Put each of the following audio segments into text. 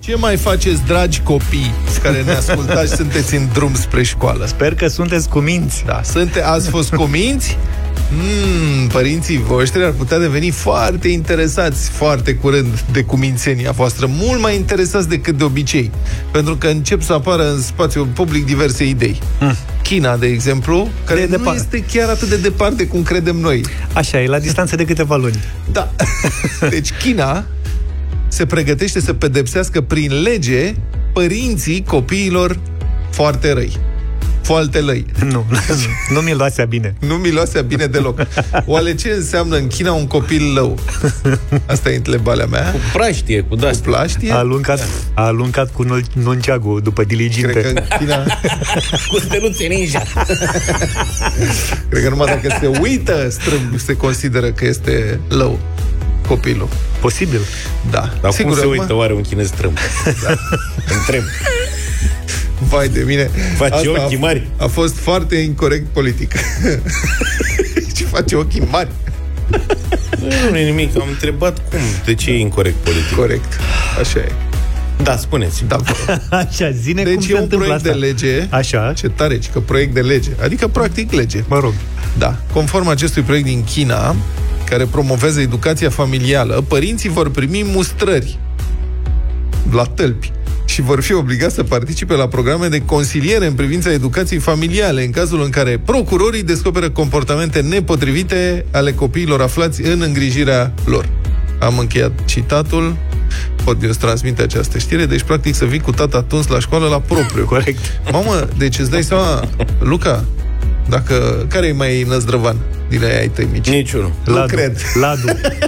Ce mai faceți, dragi copii care ne ascultați și sunteți în drum spre școală? Sper că sunteți cuminți. Da, ați fost cuminți? Părinții voștri ar putea deveni foarte interesați foarte curând de cumințenia voastră, mult mai interesați decât de obicei, pentru că încep să apară în spațiul public diverse idei. China, de exemplu, care nu este chiar atât de departe cum credem noi. Așa, e la distanță de câteva luni. Da. Deci China se pregătește să pedepsească prin lege părinții copiilor foarte răi. Foarte lăi. Nu miloasea bine. Nu miloasea bine deloc. Oare ce înseamnă în China un copil lău? Asta e întrebarea mea. Cu praștie, cu dastie. Cu plaștie? A aluncat cu nunceagul după diliginte. Cred că în China... cu steluțe ninja. Cred că numai dacă se uită strâmb se consideră că este lău copilul. Posibil. Da. Dar sigur, cum se uită oare un chinez strâmb? Da. Întreb. Vai de mine. Face ochii mari. A fost foarte incorect politic. Ce face ochii mari? Nu e nimic, am întrebat cum. De ce e incorect politic? Corect, așa e. Da, spuneți. Da, așa, zine deci cum se întâmplă asta. Deci e un proiect de lege. Așa. Ce tare, că proiect de lege. Adică, practic, lege. Mă rog. Da. Conform acestui proiect din China, care promovează educația familială, părinții vor primi mustrări la tălpi și vor fi obligați să participe la programe de consiliere în privința educației familiale, în cazul în care procurorii descoperă comportamente nepotrivite ale copiilor aflați în îngrijirea lor. Am încheiat citatul. Pot eu să transmite această știre. Deci, practic, să vii cu tata tuns la școală la propriu. Corect. Mamă, deci îți dai seama, Luca, care e mai năzdrăvan din aia ai tăi mici? Niciunul. Nu cred. Ladu.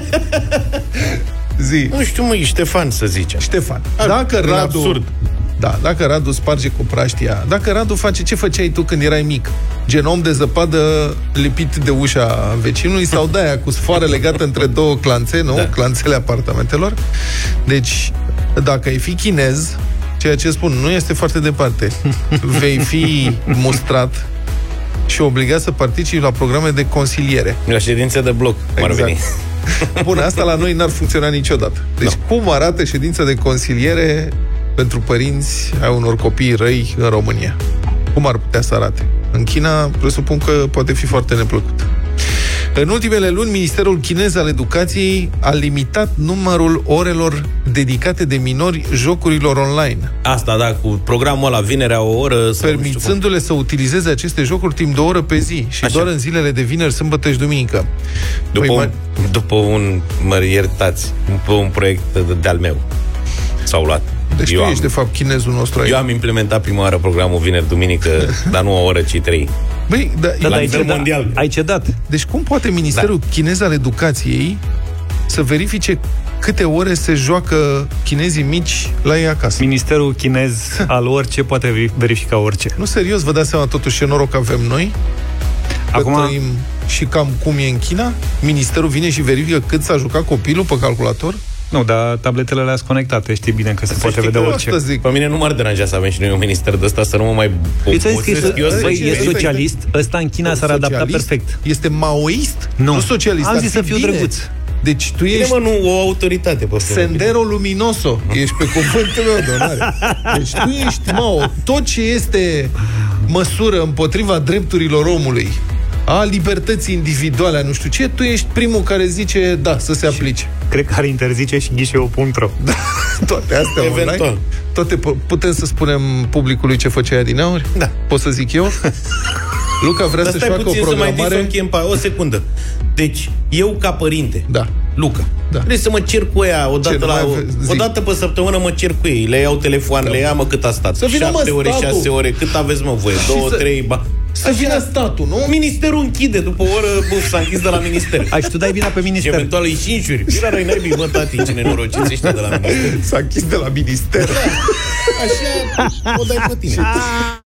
Zi. Nu știu, măi, Ștefan să zicem. Ștefan. Dacă Radu... absurd. Da, dacă Radu sparge cu praștia, dacă Radu face ce făceai tu când erai mic, gen om de zăpadă lipit de ușa vecinului sau de-aia cu sfoară legată între două clanțe, nu? Da. Clanțele apartamentelor. Deci, dacă ai fi chinez, ceea ce spun, nu este foarte departe, vei fi mustrat și obligat să participi la programe de consiliere. La ședințe de bloc, cum ar veni. Bun, asta la noi n-ar funcționa niciodată. Deci cum arată ședința de consiliere pentru părinți ai unor copii răi în România? Cum ar putea să arate? În China, presupun că poate fi foarte neplăcut. În ultimele luni, Ministerul Chinez al Educației a limitat numărul orelor dedicate de minori jocurilor online. Asta, da, cu programul ăla, vinerea o oră... Permițându-le să utilizeze aceste jocuri timp de o oră pe zi și doar în zilele de vineri, sâmbătă și duminică. După un proiect de-al meu s-au luat. Deci tu ești, de fapt, chinezul nostru aici. Eu am implementat prima oară programul vineri-duminică, dar nu o oră, ci 3. Băi, la nivel mondial. Ai cedat. Deci cum poate Ministerul Chinez al Educației să verifice câte ore se joacă chinezii mici la ei acasă? Ministerul Chinez al orice poate verifica orice. Nu, serios, vă dați seama totuși ce noroc avem noi? Acum trăim și cam cum e în China? Ministerul vine și verifică cât s-a jucat copilul pe calculator? Nu, dar tabletele le-ați conectate, știi bine că se poate vedea orice. Pe mine nu m-ar deranja să avem și noi un minister de ăsta, să nu mă mai e socialist, ăsta în China s-ar adapta perfect. Este maoist? Nu socialist. Am zis să fiu drăguț. Deci tu ești... nu o autoritate. Sendero Luminoso. Ești pe cuvântul meu de onoare. Deci tu ești, tot ce este măsură împotriva drepturilor omului, a libertății individuale, nu știu ce, tu ești primul care zice da, să se aplice. Cred că ar interzice și ghișeu.ro. Da, toate astea eventual. Online. Toate putem să spunem publicului ce făcea adineauri? Da. Pot să zic eu? Luca vrea să-și facă o programare. O secundă. Deci, eu ca părinte, da. Luca, trebuie să mă cer cu ea o dată pe săptămână mă cer cu ei. Le iau telefoanele, ia cât a stat. 7 ore, 6 ore, cât aveți voie? 2, 3, Să vină statul, nu? Ministerul închide, după o oră, s-a închis de la minister. Ai și tu dai vina pe minister. Și eventual îi 5 uri. Vina răi naibii, mă, tati, ce nenorociți ăștia de la minister. S-a închis de la minister. Așa, o dai pe tine.